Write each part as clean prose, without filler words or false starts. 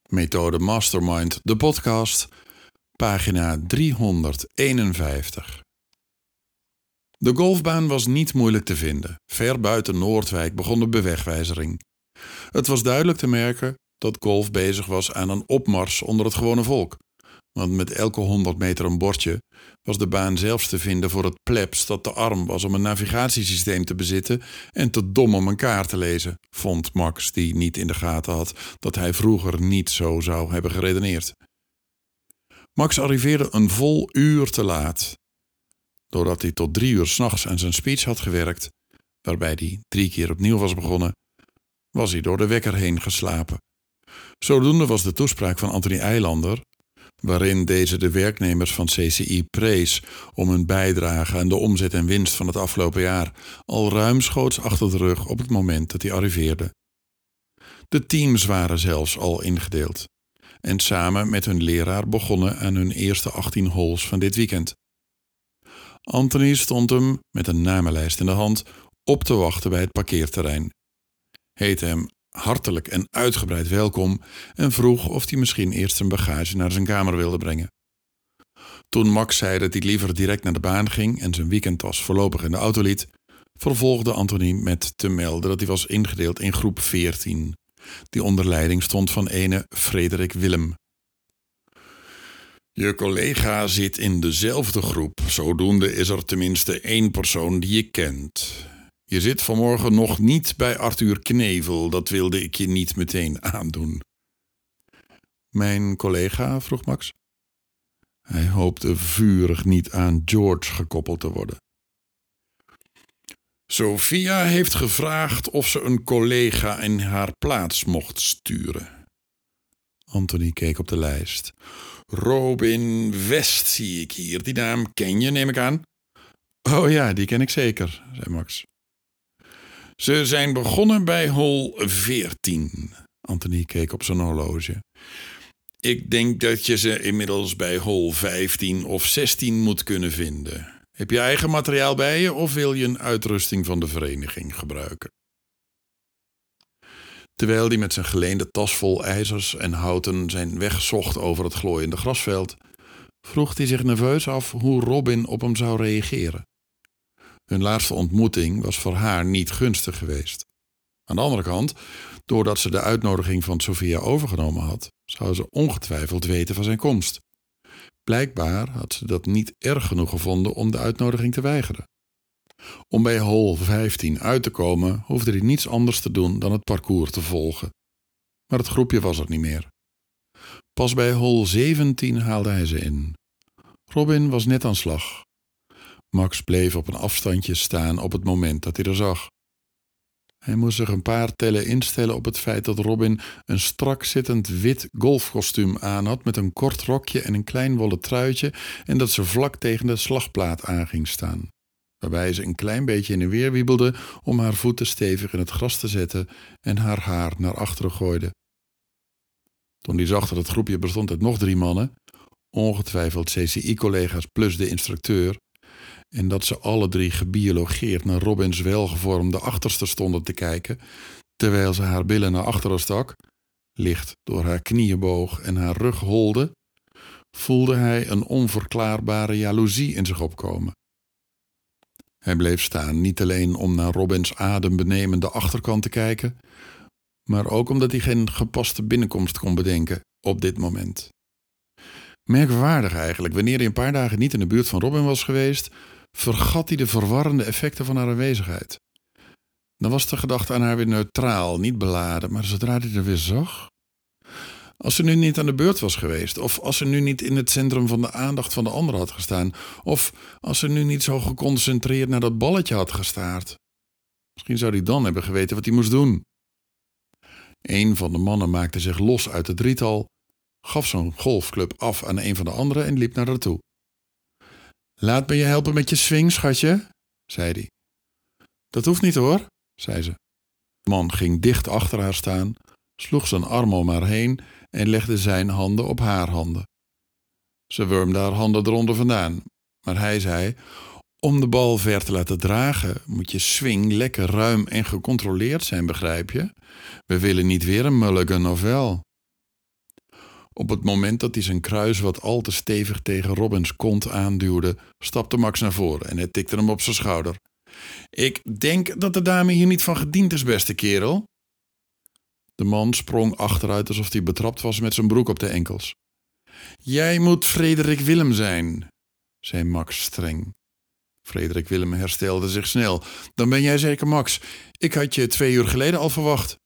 Methode Mastermind, de podcast, pagina 351. De golfbaan was niet moeilijk te vinden. Ver buiten Noordwijk begon de bewegwijzering. Het was duidelijk te merken dat golf bezig was aan een opmars onder het gewone volk. Want met elke 100 meter een bordje was de baan zelfs te vinden voor het plebs dat te arm was om een navigatiesysteem te bezitten en te dom om een kaart te lezen, vond Max, die niet in de gaten had dat hij vroeger niet zo zou hebben geredeneerd. Max arriveerde een vol uur te laat. Doordat hij tot 3 uur 's nachts aan zijn speech had gewerkt, waarbij hij 3 keer opnieuw was begonnen, was hij door de wekker heen geslapen. Zodoende was de toespraak van Anthony Eilander, waarin deze de werknemers van CCI prees om hun bijdrage aan de omzet en winst van het afgelopen jaar, al ruimschoots achter de rug op het moment dat hij arriveerde. De teams waren zelfs al ingedeeld en samen met hun leraar begonnen aan hun eerste 18 holes van dit weekend. Anthony stond hem, met een namenlijst in de hand, op te wachten bij het parkeerterrein. Heette hem hartelijk en uitgebreid welkom en vroeg of hij misschien eerst zijn bagage naar zijn kamer wilde brengen. Toen Max zei dat hij liever direct naar de baan ging en zijn weekendtas voorlopig in de auto liet, vervolgde Anthony met te melden dat hij was ingedeeld in groep 14, die onder leiding stond van ene Frederik Willem. Je collega zit in dezelfde groep, zodoende is er tenminste 1 persoon die je kent. Je zit vanmorgen nog niet bij Arthur Knevel, dat wilde ik je niet meteen aandoen. Mijn collega, vroeg Max. Hij hoopte vurig niet aan George gekoppeld te worden. Sophia heeft gevraagd of ze een collega in haar plaats mocht sturen. Anthony keek op de lijst. Robin West zie ik hier. Die naam ken je, neem ik aan? Oh ja, die ken ik zeker, zei Max. Ze zijn begonnen bij hole 14. Anthony keek op zijn horloge. Ik denk dat je ze inmiddels bij hole 15 of 16 moet kunnen vinden. Heb je eigen materiaal bij je of wil je een uitrusting van de vereniging gebruiken? Terwijl hij met zijn geleende tas vol ijzers en houten zijn weg zocht over het glooiende grasveld, vroeg hij zich nerveus af hoe Robin op hem zou reageren. Hun laatste ontmoeting was voor haar niet gunstig geweest. Aan de andere kant, doordat ze de uitnodiging van Sophia overgenomen had, zou ze ongetwijfeld weten van zijn komst. Blijkbaar had ze dat niet erg genoeg gevonden om de uitnodiging te weigeren. Om bij hole 15 uit te komen, hoefde hij niets anders te doen dan het parcours te volgen. Maar het groepje was er niet meer. Pas bij hole 17 haalde hij ze in. Robin was net aan slag. Max bleef op een afstandje staan op het moment dat hij er zag. Hij moest zich een paar tellen instellen op het feit dat Robin een strak zittend wit golfkostuum aan had met een kort rokje en een klein wollen truitje en dat ze vlak tegen de slagplaat aan ging staan, waarbij ze een klein beetje in en weer wiebelde om haar voeten stevig in het gras te zetten en haar haar naar achteren gooide. Toen hij zag dat het groepje bestond uit nog 3 mannen, ongetwijfeld CCI-collega's plus de instructeur, en dat ze alle 3 gebiologeerd naar Robins welgevormde achterste stonden te kijken, terwijl ze haar billen naar achteren stak, licht door haar knieën boog en haar rug holde, voelde hij een onverklaarbare jaloezie in zich opkomen. Hij bleef staan, niet alleen om naar Robins adembenemende achterkant te kijken, maar ook omdat hij geen gepaste binnenkomst kon bedenken op dit moment. Merkwaardig eigenlijk, wanneer hij een paar dagen niet in de buurt van Robin was geweest, vergat hij de verwarrende effecten van haar aanwezigheid. Dan was de gedachte aan haar weer neutraal, niet beladen, maar zodra hij er weer zag... Als ze nu niet aan de beurt was geweest, of als ze nu niet in het centrum van de aandacht van de ander had gestaan, of als ze nu niet zo geconcentreerd naar dat balletje had gestaard. Misschien zou hij dan hebben geweten wat hij moest doen. Een van de mannen maakte zich los uit het drietal, gaf zijn golfclub af aan een van de anderen en liep naar haar toe. Laat me je helpen met je swing, schatje, zei hij. Dat hoeft niet hoor, zei ze. De man ging dicht achter haar staan, sloeg zijn arm om haar heen en legde zijn handen op haar handen. Ze wurmde haar handen eronder vandaan, maar hij zei: om de bal ver te laten dragen moet je swing lekker ruim en gecontroleerd zijn, begrijp je? We willen niet weer een mulligan of wel? Op het moment dat hij zijn kruis wat al te stevig tegen Robins kont aanduwde, stapte Max naar voren en hij tikte hem op zijn schouder. Ik denk dat de dame hier niet van gediend is, beste kerel. De man sprong achteruit alsof hij betrapt was met zijn broek op de enkels. Jij moet Frederik Willem zijn, zei Max streng. Frederik Willem herstelde zich snel. Dan ben jij zeker Max. Ik had je 2 uur geleden al verwacht.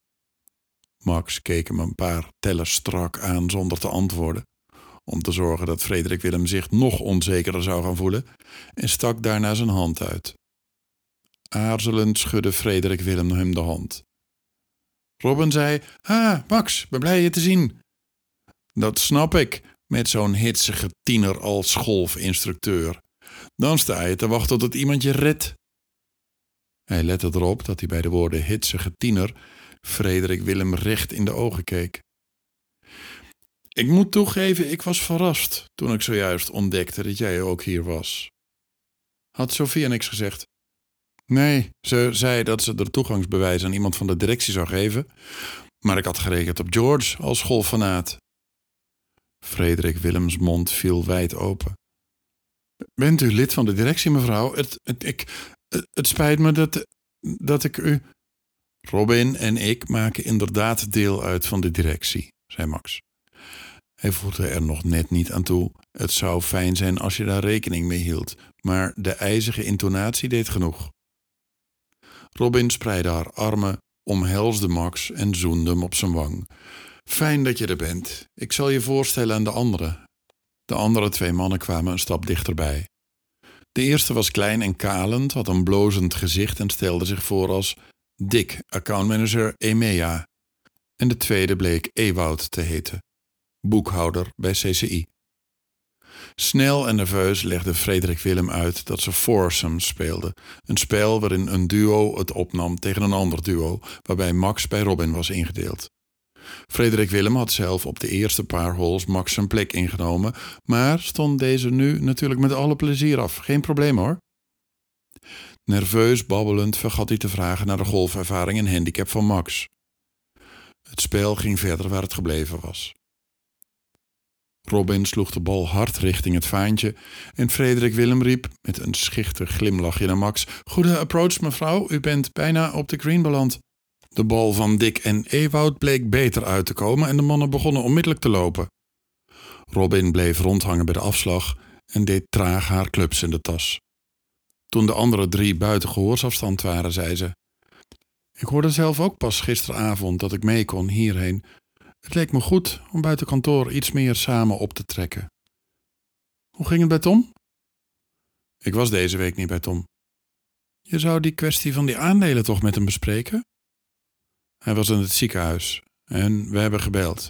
Max keek hem een paar tellen strak aan zonder te antwoorden, om te zorgen dat Frederik Willem zich nog onzekerder zou gaan voelen, en stak daarna zijn hand uit. Aarzelend schudde Frederik Willem hem de hand. Robin zei, Max, ben blij je te zien. Dat snap ik, met zo'n hitsige tiener als golfinstructeur. Dan sta je te wachten tot iemand je redt. Hij lette erop dat hij bij de woorden hitsige tiener Frederik Willem recht in de ogen keek. Ik moet toegeven, ik was verrast toen ik zojuist ontdekte dat jij ook hier was. Had Sophia niks gezegd? Nee, ze zei dat ze de toegangsbewijs aan iemand van de directie zou geven, maar ik had gerekend op George als golffanaat. Frederik Willems mond viel wijd open. Bent u lid van de directie, mevrouw? Het spijt me dat ik u... Robin en ik maken inderdaad deel uit van de directie, zei Max. Hij voegde er nog net niet aan toe. Het zou fijn zijn als je daar rekening mee hield, maar de ijzige intonatie deed genoeg. Robin spreidde haar armen, omhelsde Max en zoende hem op zijn wang. Fijn dat je er bent. Ik zal je voorstellen aan de anderen. De andere 2 mannen kwamen een stap dichterbij. De eerste was klein en kalend, had een blozend gezicht en stelde zich voor als Dick, accountmanager EMEA. En de tweede bleek Ewoud te heten, boekhouder bij CCI. Snel en nerveus legde Frederik Willem uit dat ze foursome speelden, een spel waarin een duo het opnam tegen een ander duo, waarbij Max bij Robin was ingedeeld. Frederik Willem had zelf op de eerste paar holes Max zijn plek ingenomen, maar stond deze nu natuurlijk met alle plezier af. Geen probleem hoor. Nerveus babbelend vergat hij te vragen naar de golfervaring en handicap van Max. Het spel ging verder waar het gebleven was. Robin sloeg de bal hard richting het vaantje en Frederik Willem riep met een schichtig glimlachje naar Max: Goede approach, mevrouw, u bent bijna op de green beland. De bal van Dick en Ewoud bleek beter uit te komen en de mannen begonnen onmiddellijk te lopen. Robin bleef rondhangen bij de afslag en deed traag haar clubs in de tas. Toen de andere 3 buiten gehoorsafstand waren, zei ze: Ik hoorde zelf ook pas gisteravond dat ik mee kon hierheen. Het leek me goed om buiten kantoor iets meer samen op te trekken. Hoe ging het bij Tom? Ik was deze week niet bij Tom. Je zou die kwestie van die aandelen toch met hem bespreken? Hij was in het ziekenhuis en we hebben gebeld.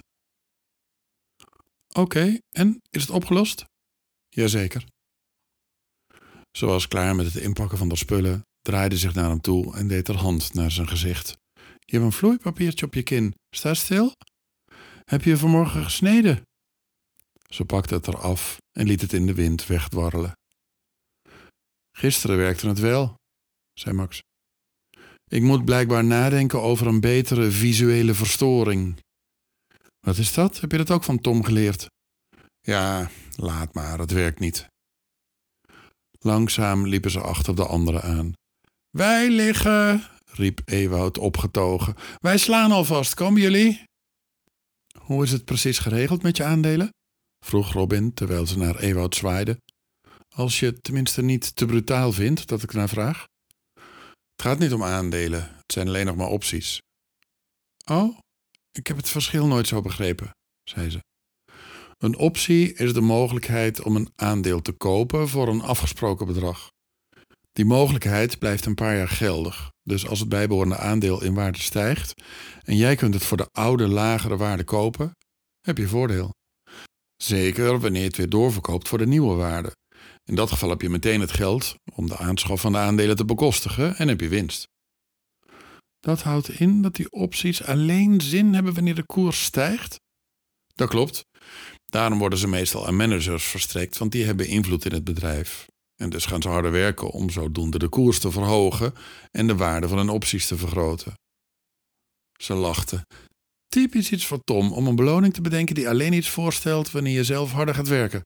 Oké, en is het opgelost? Jazeker. Ze was klaar met het inpakken van de spullen, draaide zich naar hem toe en deed haar hand naar zijn gezicht. Je hebt een vloeipapiertje op je kin. Sta stil. Heb je vanmorgen gesneden? Ze pakte het eraf en liet het in de wind wegdwarrelen. Gisteren werkte het wel, zei Max. Ik moet blijkbaar nadenken over een betere visuele verstoring. Wat is dat? Heb je dat ook van Tom geleerd? Ja, laat maar, het werkt niet. Langzaam liepen ze achter de anderen aan. Wij liggen, riep Ewoud opgetogen. Wij slaan alvast, komen jullie? Hoe is het precies geregeld met je aandelen? Vroeg Robin terwijl ze naar Ewoud zwaaide. Als je het tenminste niet te brutaal vindt dat ik naar vraag. Het gaat niet om aandelen, het zijn alleen nog maar opties. Oh, ik heb het verschil nooit zo begrepen, zei ze. Een optie is de mogelijkheid om een aandeel te kopen voor een afgesproken bedrag. Die mogelijkheid blijft een paar jaar geldig, dus als het bijbehorende aandeel in waarde stijgt en jij kunt het voor de oude lagere waarde kopen, heb je voordeel. Zeker wanneer je het weer doorverkoopt voor de nieuwe waarde. In dat geval heb je meteen het geld om de aanschaf van de aandelen te bekostigen en heb je winst. Dat houdt in dat die opties alleen zin hebben wanneer de koers stijgt? Dat klopt. Daarom worden ze meestal aan managers verstrekt, want die hebben invloed in het bedrijf. En dus gaan ze harder werken om zodoende de koers te verhogen en de waarde van hun opties te vergroten. Ze lachte. typisch iets voor Tom om een beloning te bedenken die alleen iets voorstelt wanneer je zelf harder gaat werken.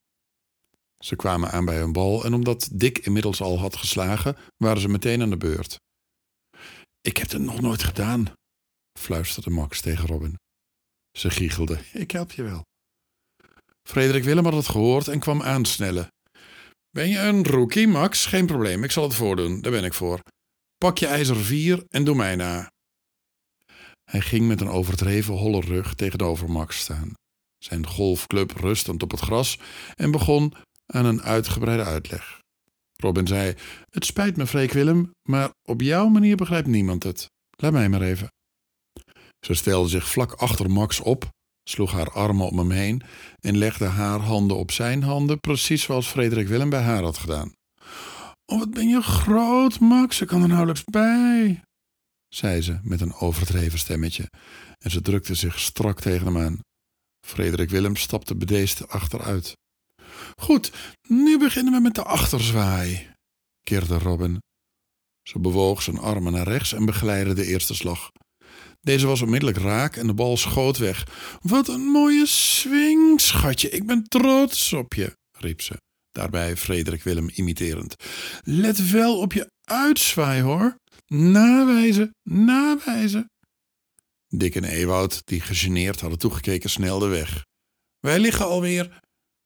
Ze kwamen aan bij hun bal en omdat Dick inmiddels al had geslagen, waren ze meteen aan de beurt. Ik heb het nog nooit gedaan, fluisterde Max tegen Robin. Ze giechelde. Ik help je wel. Frederik Willem had het gehoord en kwam aansnellen. Ben je een rookie, Max? Geen probleem, ik zal het voordoen, daar ben ik voor. Pak je ijzer 4 en doe mij na. Hij ging met een overdreven holle rug tegenover Max staan, zijn golfclub rustend op het gras en begon aan een uitgebreide uitleg. Robin zei, het spijt me, Freek Willem, maar op jouw manier begrijpt niemand het. Laat mij maar even. Ze stelde zich vlak achter Max op, sloeg haar armen om hem heen en legde haar handen op zijn handen, precies zoals Frederik Willem bij haar had gedaan. Oh, wat ben je groot, Max, ik kan er nauwelijks bij, zei ze met een overdreven stemmetje en ze drukte zich strak tegen hem aan. Frederik Willem stapte bedeesd achteruit. Goed, nu beginnen we met de achterzwaai, kirde Robin. Ze bewoog zijn armen naar rechts en begeleidde de eerste slag. Deze was onmiddellijk raak en de bal schoot weg. Wat een mooie swing, schatje, ik ben trots op je, riep ze, daarbij Frederik Willem imiterend. Let wel op je uitzwaai, hoor. Nawijzen, nawijzen. Dick en Ewout, die gegeneerd hadden toegekeken, snelden weg. Wij liggen alweer.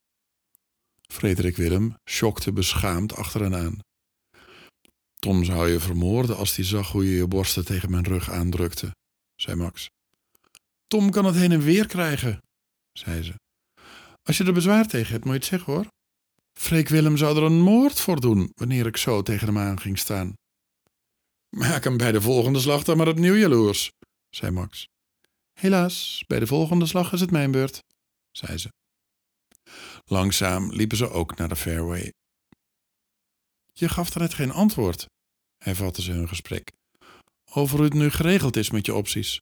Frederik Willem sjokte beschaamd achter hen aan. Tom zou je vermoorden als hij zag hoe je je borsten tegen mijn rug aandrukte, zei Max. Tom kan het heen en weer krijgen, zei ze. Als je er bezwaar tegen hebt, moet je het zeggen, hoor. Freek Willem zou er een moord voor doen wanneer ik zo tegen hem aan ging staan. Maak hem bij de volgende slag dan maar opnieuw jaloers, zei Max. Helaas, bij de volgende slag is het mijn beurt, zei ze. Langzaam liepen ze ook naar de fairway. Je gaf er net geen antwoord, hervatte ze hun gesprek, over hoe het nu geregeld is met je opties.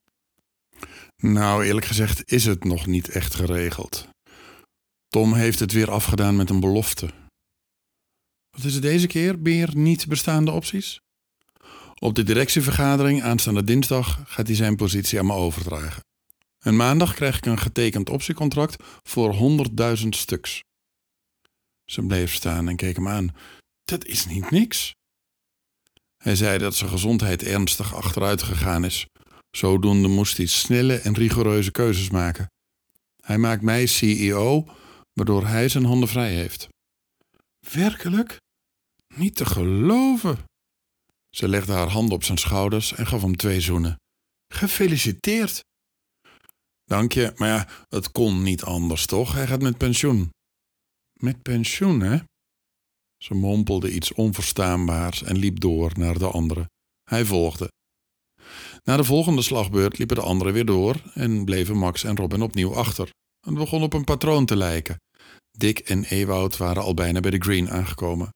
Nou, eerlijk gezegd is het nog niet echt geregeld. Tom heeft het weer afgedaan met een belofte. Wat is het deze keer, meer niet bestaande opties? Op de directievergadering aanstaande dinsdag gaat hij zijn positie aan me overdragen. En maandag krijg ik een getekend optiecontract voor 100.000 stuks. Ze bleef staan en keek hem aan. Dat is niet niks. Hij zei dat zijn gezondheid ernstig achteruit gegaan is. Zodoende moest hij snelle en rigoureuze keuzes maken. Hij maakt mij CEO, waardoor hij zijn handen vrij heeft. Werkelijk? Niet te geloven. Ze legde haar handen op zijn schouders en gaf hem 2 zoenen. Gefeliciteerd. Dank je, maar ja, het kon niet anders, toch? Hij gaat met pensioen. Met pensioen, hè? Ze mompelde iets onverstaanbaars en liep door naar de anderen. Hij volgde. Na de volgende slagbeurt liepen de anderen weer door en bleven Max en Robin opnieuw achter. Het begon op een patroon te lijken. Dick en Ewout waren al bijna bij de green aangekomen.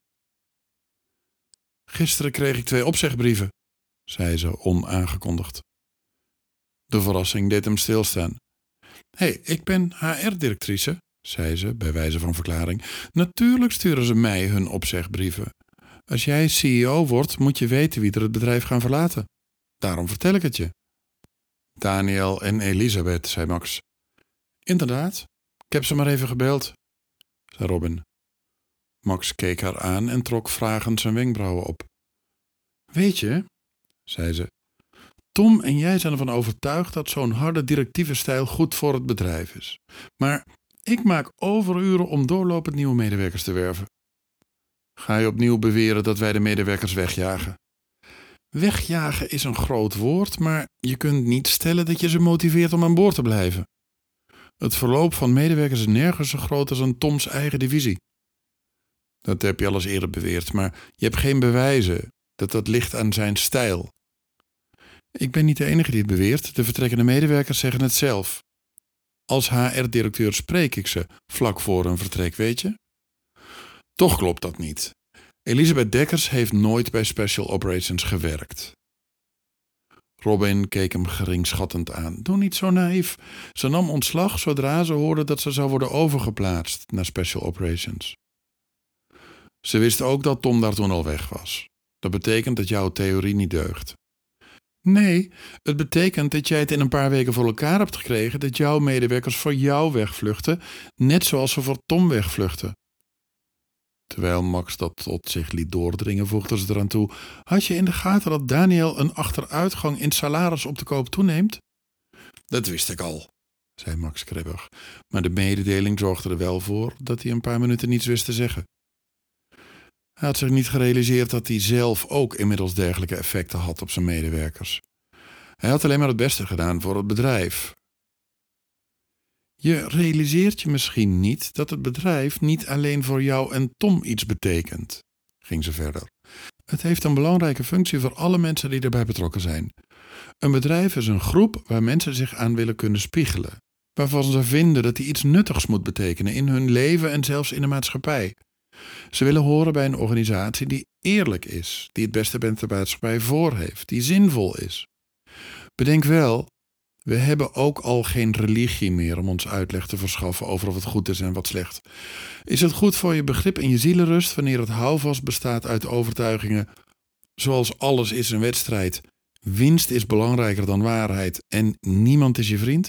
Gisteren kreeg ik 2 opzegbrieven, zei ze onaangekondigd. De verrassing deed hem stilstaan. Hé, ik ben HR-directrice, zei ze bij wijze van verklaring. Natuurlijk sturen ze mij hun opzegbrieven. Als jij CEO wordt, moet je weten wie er het bedrijf gaan verlaten. Daarom vertel ik het je. Daniel en Elisabeth, zei Max. Inderdaad, ik heb ze maar even gebeld, zei Robin. Max keek haar aan en trok vragend zijn wenkbrauwen op. Weet je, zei ze, Tom en jij zijn ervan overtuigd dat zo'n harde directieve stijl goed voor het bedrijf is. Maar ik maak overuren om doorlopend nieuwe medewerkers te werven. Ga je opnieuw beweren dat wij de medewerkers wegjagen? Wegjagen is een groot woord, maar je kunt niet stellen dat je ze motiveert om aan boord te blijven. Het verloop van medewerkers is nergens zo groot als een Toms eigen divisie. Dat heb je al eens eerder beweerd, maar je hebt geen bewijzen dat ligt aan zijn stijl. Ik ben niet de enige die het beweert, de vertrekkende medewerkers zeggen het zelf. Als HR-directeur spreek ik ze vlak voor hun vertrek, weet je? Toch klopt dat niet. Elisabeth Dekkers heeft nooit bij Special Operations gewerkt. Robin keek hem geringschattend aan. Doe niet zo naïef. Ze nam ontslag zodra ze hoorde dat ze zou worden overgeplaatst naar Special Operations. Ze wist ook dat Tom daar toen al weg was. Dat betekent dat jouw theorie niet deugt. Nee, het betekent dat jij het in een paar weken voor elkaar hebt gekregen dat jouw medewerkers voor jou wegvluchten, net zoals ze voor Tom wegvluchten. Terwijl Max dat tot zich liet doordringen, voegde ze eraan toe: had je in de gaten dat Daniel een achteruitgang in salaris op de koop toeneemt? Dat wist ik al, zei Max kribbig, maar de mededeling zorgde er wel voor dat hij een paar minuten niets wist te zeggen. Hij had zich niet gerealiseerd dat hij zelf ook inmiddels dergelijke effecten had op zijn medewerkers. Hij had alleen maar het beste gedaan voor het bedrijf. Je realiseert je misschien niet dat het bedrijf niet alleen voor jou en Tom iets betekent, ging ze verder. Het heeft een belangrijke functie voor alle mensen die erbij betrokken zijn. Een bedrijf is een groep waar mensen zich aan willen kunnen spiegelen, waarvan ze vinden dat die iets nuttigs moet betekenen in hun leven en zelfs in de maatschappij. Ze willen horen bij een organisatie die eerlijk is, die het beste met de maatschappij voor heeft, die zinvol is. Bedenk wel, we hebben ook al geen religie meer om ons uitleg te verschaffen over wat goed is en wat slecht. Is het goed voor je begrip en je zielenrust wanneer het houvast bestaat uit overtuigingen, zoals alles is een wedstrijd, winst is belangrijker dan waarheid en niemand is je vriend?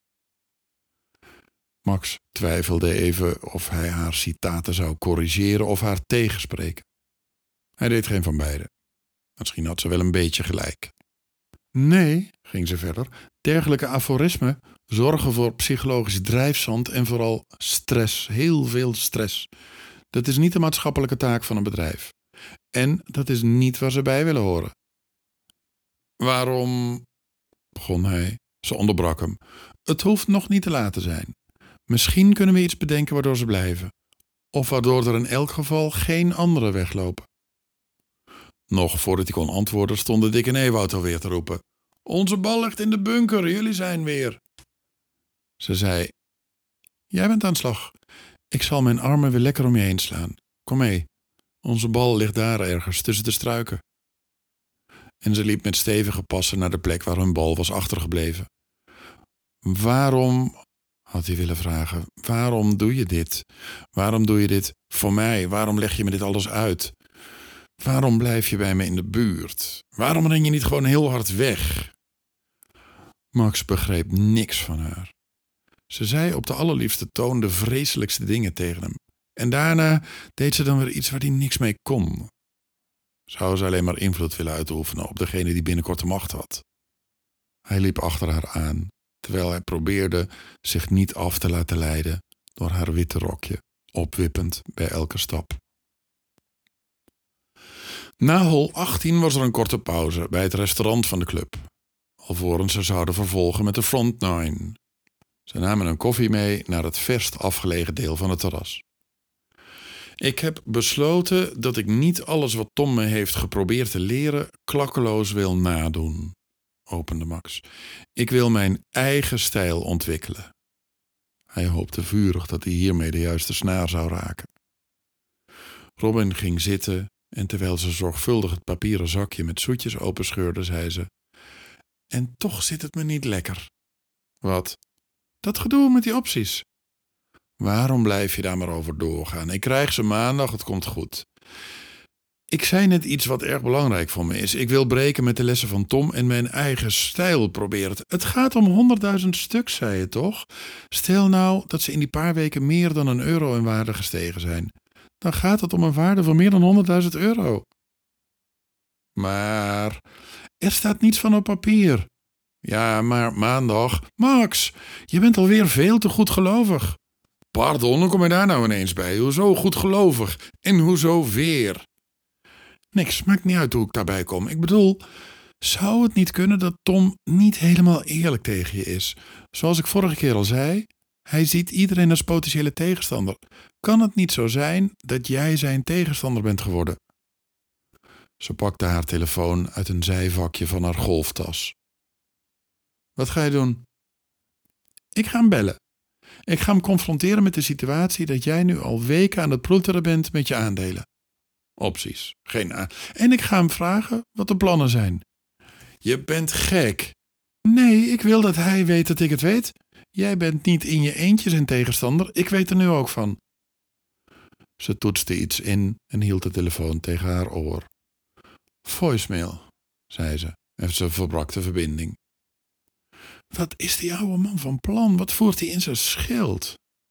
Max twijfelde even of hij haar citaten zou corrigeren of haar tegenspreken. Hij deed geen van beide. Misschien had ze wel een beetje gelijk. Nee, ging ze verder, dergelijke aforismen zorgen voor psychologisch drijfzand en vooral stress, heel veel stress. Dat is niet de maatschappelijke taak van een bedrijf. En dat is niet waar ze bij willen horen. Waarom, begon hij. Ze onderbrak hem. Het hoeft nog niet te laat te zijn. Misschien kunnen we iets bedenken waardoor ze blijven. Of waardoor er in elk geval geen anderen weglopen. Nog voordat hij kon antwoorden stonden Dick en Ewout alweer te roepen. Onze bal ligt in de bunker, jullie zijn weer. Ze zei, jij bent aan de slag. Ik zal mijn armen weer lekker om je heen slaan. Kom mee, onze bal ligt daar ergens tussen de struiken. En ze liep met stevige passen naar de plek waar hun bal was achtergebleven. Waarom, had hij willen vragen, waarom doe je dit? Waarom doe je dit voor mij? Waarom leg je me dit alles uit? Waarom blijf je bij me in de buurt? Waarom ren je niet gewoon heel hard weg? Max begreep niks van haar. Ze zei op de allerliefste toon de vreselijkste dingen tegen hem. En daarna deed ze dan weer iets waar hij niks mee kon. Zou ze alleen maar invloed willen uitoefenen op degene die binnenkort de macht had? Hij liep achter haar aan, terwijl hij probeerde zich niet af te laten leiden door haar witte rokje, opwippend bij elke stap. Na hol 18 was er een korte pauze bij het restaurant van de club, alvorens ze zouden vervolgen met de front nine. Ze namen een koffie mee naar het verst afgelegen deel van het terras. Ik heb besloten dat ik niet alles wat Tom me heeft geprobeerd te leren klakkeloos wil nadoen, opende Max. Ik wil mijn eigen stijl ontwikkelen. Hij hoopte vurig dat hij hiermee de juiste snaar zou raken. Robin ging zitten en terwijl ze zorgvuldig het papieren zakje met zoetjes openscheurde, zei ze: En toch zit het me niet lekker. Wat? Dat gedoe met die opties. Waarom blijf je daar maar over doorgaan? Ik krijg ze maandag, het komt goed. Ik zei net iets wat erg belangrijk voor me is. Ik wil breken met de lessen van Tom en mijn eigen stijl proberen. Het gaat om 100.000 stuks, zei je toch? Stel nou dat ze in die paar weken meer dan €1 in waarde gestegen zijn. Dan gaat het om een waarde van meer dan €100.000. Maar er staat niets van op papier. Ja, maar maandag... Max, je bent alweer veel te goedgelovig. Pardon, hoe kom je daar nou ineens bij? Hoezo goedgelovig? En hoezo weer? Niks, maakt niet uit hoe ik daarbij kom. Ik bedoel, zou het niet kunnen dat Tom niet helemaal eerlijk tegen je is? Zoals ik vorige keer al zei, hij ziet iedereen als potentiële tegenstander. Kan het niet zo zijn dat jij zijn tegenstander bent geworden? Ze pakte haar telefoon uit een zijvakje van haar golftas. Wat ga je doen? Ik ga hem bellen. Ik ga hem confronteren met de situatie dat jij nu al weken aan het ploeteren bent met je aandelen. Opties, geen En ik ga hem vragen wat de plannen zijn. Je bent gek. Nee, ik wil dat hij weet dat ik het weet. Jij bent niet in je eentje zijn tegenstander, ik weet er nu ook van. Ze toetste iets in en hield de telefoon tegen haar oor. Voicemail, zei ze. En ze verbrak de verbinding. Wat is die oude man van plan? Wat voert hij in zijn schild?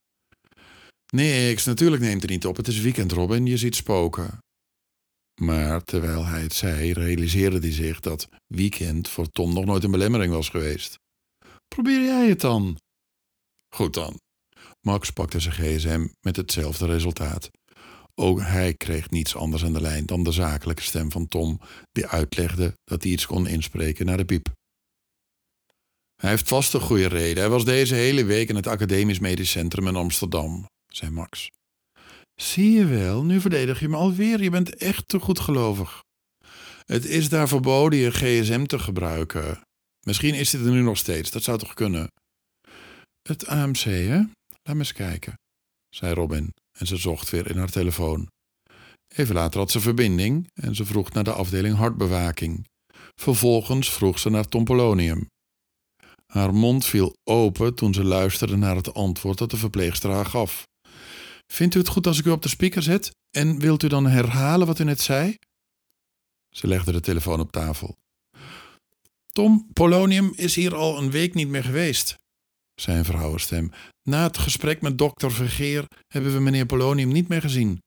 Niks, natuurlijk neemt hij niet op. Het is weekend, Robin, je ziet spoken. Maar terwijl hij het zei, realiseerde hij zich dat weekend voor Tom nog nooit een belemmering was geweest. Probeer jij het dan? Goed dan. Max pakte zijn gsm met hetzelfde resultaat. Ook hij kreeg niets anders aan de lijn dan de zakelijke stem van Tom, die uitlegde dat hij iets kon inspreken naar de piep. Hij heeft vast een goede reden. Hij was deze hele week in het Academisch Medisch Centrum in Amsterdam, zei Max. Zie je wel, nu verdedig je me alweer. Je bent echt te goedgelovig. Het is daar verboden je gsm te gebruiken. Misschien is dit er nu nog steeds, dat zou toch kunnen? Het AMC, hè? Laat me eens kijken, zei Robin en ze zocht weer in haar telefoon. Even later had ze verbinding en ze vroeg naar de afdeling hartbewaking. Vervolgens vroeg ze naar Tom Polonium. Haar mond viel open toen ze luisterde naar het antwoord dat de verpleegster haar gaf. Vindt u het goed als ik u op de speaker zet? En wilt u dan herhalen wat u net zei? Ze legde de telefoon op tafel. Tom Polonium is hier al een week niet meer geweest, zei een vrouwenstem. Na het gesprek met dokter Vergeer hebben we meneer Polonium niet meer gezien.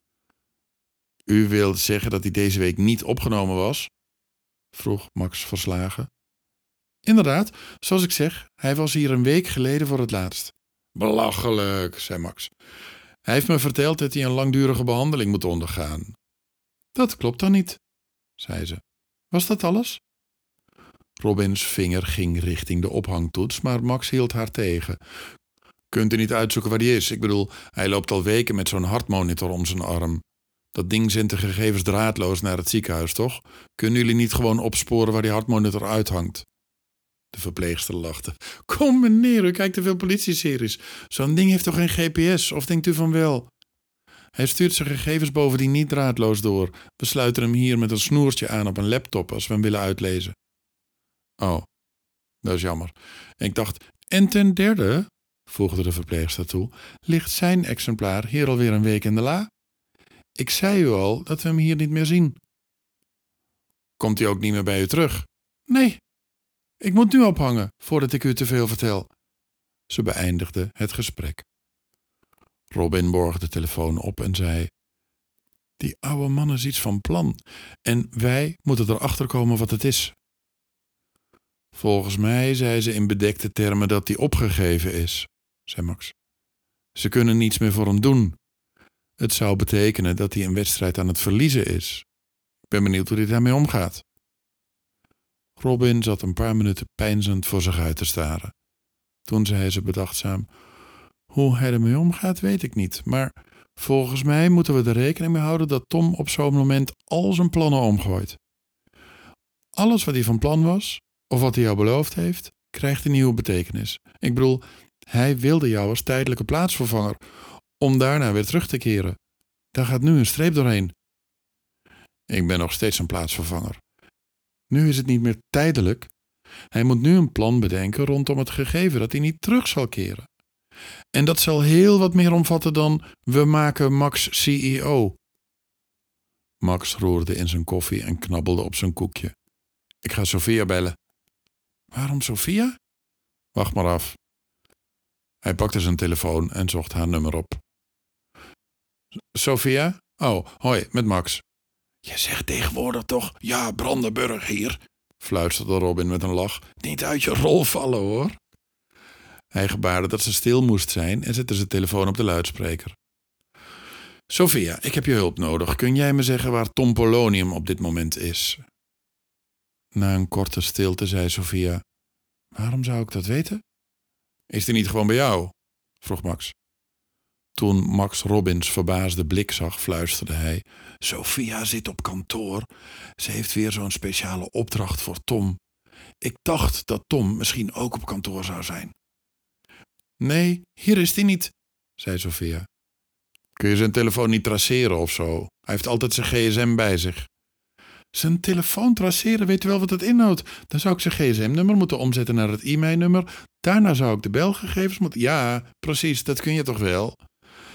U wilt zeggen dat hij deze week niet opgenomen was? Vroeg Max verslagen. Inderdaad, zoals ik zeg, hij was hier een week geleden voor het laatst. Belachelijk, zei Max. Hij heeft me verteld dat hij een langdurige behandeling moet ondergaan. Dat klopt dan niet, zei ze. Was dat alles? Robins vinger ging richting de ophangtoets, maar Max hield haar tegen. Kunt u niet uitzoeken waar die is? Ik bedoel, hij loopt al weken met zo'n hartmonitor om zijn arm. Dat ding zendt de gegevens draadloos naar het ziekenhuis, toch? Kunnen jullie niet gewoon opsporen waar die hartmonitor uithangt? De verpleegster lachte. Kom meneer, u kijkt te veel politieseries. Zo'n ding heeft toch geen GPS, of denkt u van wel? Hij stuurt zijn gegevens bovendien niet draadloos door. We sluiten hem hier met een snoertje aan op een laptop als we hem willen uitlezen. Oh, dat is jammer. Ik dacht, en ten derde, voegde de verpleegster toe, ligt zijn exemplaar hier alweer een week in de la? Ik zei u al dat we hem hier niet meer zien. Komt hij ook niet meer bij u terug? Nee. Ik moet nu ophangen, voordat ik u te veel vertel. Ze beëindigde het gesprek. Robin borg de telefoon op en zei, die oude man is iets van plan en wij moeten erachter komen wat het is. Volgens mij zei ze in bedekte termen dat hij opgegeven is, zei Max. Ze kunnen niets meer voor hem doen. Het zou betekenen dat hij een wedstrijd aan het verliezen is. Ik ben benieuwd hoe hij daarmee omgaat. Robin zat een paar minuten peinzend voor zich uit te staren. Toen zei ze bedachtzaam, hoe hij ermee omgaat weet ik niet, maar volgens mij moeten we er rekening mee houden dat Tom op zo'n moment al zijn plannen omgooit. Alles wat hij van plan was, of wat hij jou beloofd heeft, krijgt een nieuwe betekenis. Ik bedoel, hij wilde jou als tijdelijke plaatsvervanger, om daarna weer terug te keren. Daar gaat nu een streep doorheen. Ik ben nog steeds een plaatsvervanger. Nu is het niet meer tijdelijk. Hij moet nu een plan bedenken rondom het gegeven dat hij niet terug zal keren. En dat zal heel wat meer omvatten dan we maken Max CEO. Max roerde in zijn koffie en knabbelde op zijn koekje. Ik ga Sophia bellen. Waarom Sophia? Wacht maar af. Hij pakte zijn telefoon en zocht haar nummer op. Sophia? Oh, hoi, met Max. Je zegt tegenwoordig toch, ja, Brandenburg hier, fluisterde Robin met een lach. Niet uit je rol vallen, hoor. Hij gebaarde dat ze stil moest zijn en zette zijn telefoon op de luidspreker. Sophia, ik heb je hulp nodig. Kun jij me zeggen waar Tom Polonium op dit moment is? Na een korte stilte zei Sophia, waarom zou ik dat weten? Is hij niet gewoon bij jou? Vroeg Max. Toen Max Robins verbaasde blik zag, fluisterde hij, Sophia zit op kantoor. Ze heeft weer zo'n speciale opdracht voor Tom. Ik dacht dat Tom misschien ook op kantoor zou zijn. Nee, hier is hij niet, zei Sophia. Kun je zijn telefoon niet traceren of zo? Hij heeft altijd zijn gsm bij zich. Zijn telefoon traceren, weet u wel wat dat inhoudt? Dan zou ik zijn gsm-nummer moeten omzetten naar het e-mailnummer. Daarna zou ik de belgegevens moeten... Ja, precies, dat kun je toch wel?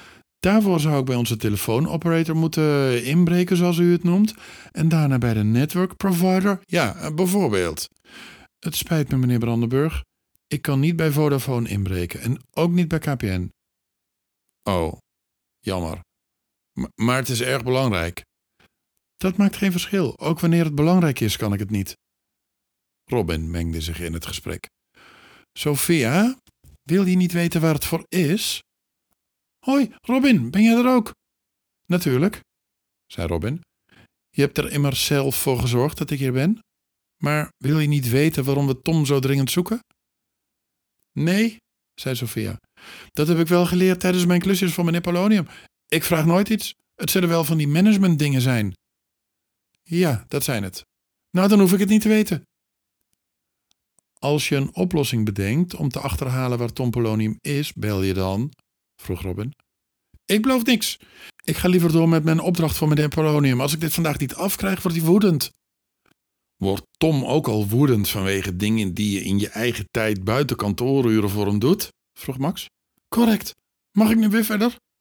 Daarvoor zou ik bij onze telefoonoperator moeten inbreken, zoals u het noemt. En daarna bij de network provider. Ja, bijvoorbeeld. Het spijt me, meneer Brandenburg. Ik kan niet bij Vodafone inbreken en ook niet bij KPN. Oh, jammer. Maar het is erg belangrijk. Dat maakt geen verschil. Ook wanneer het belangrijk is, kan ik het niet. Robin mengde zich in het gesprek. Sophia, wil je niet weten waar het voor is? Hoi, Robin, ben jij er ook? Natuurlijk, zei Robin. Je hebt er immers zelf voor gezorgd dat ik hier ben. Maar wil je niet weten waarom we Tom zo dringend zoeken? Nee, zei Sophia. Dat heb ik wel geleerd tijdens mijn klusjes voor meneer Polonium. Ik vraag nooit iets. Het zullen wel van die managementdingen zijn. Ja, dat zijn het. Nou, dan hoef ik het niet te weten. Als je een oplossing bedenkt om te achterhalen waar Tom Polonium is, bel je dan? Vroeg Robin. Ik beloof niks. Ik ga liever door met mijn opdracht voor meneer Polonium. Als ik dit vandaag niet afkrijg, wordt hij woedend. Wordt Tom ook al woedend vanwege dingen die je in je eigen tijd buiten kantooruren voor hem doet? Vroeg Max. Correct. Mag ik nu weer verder?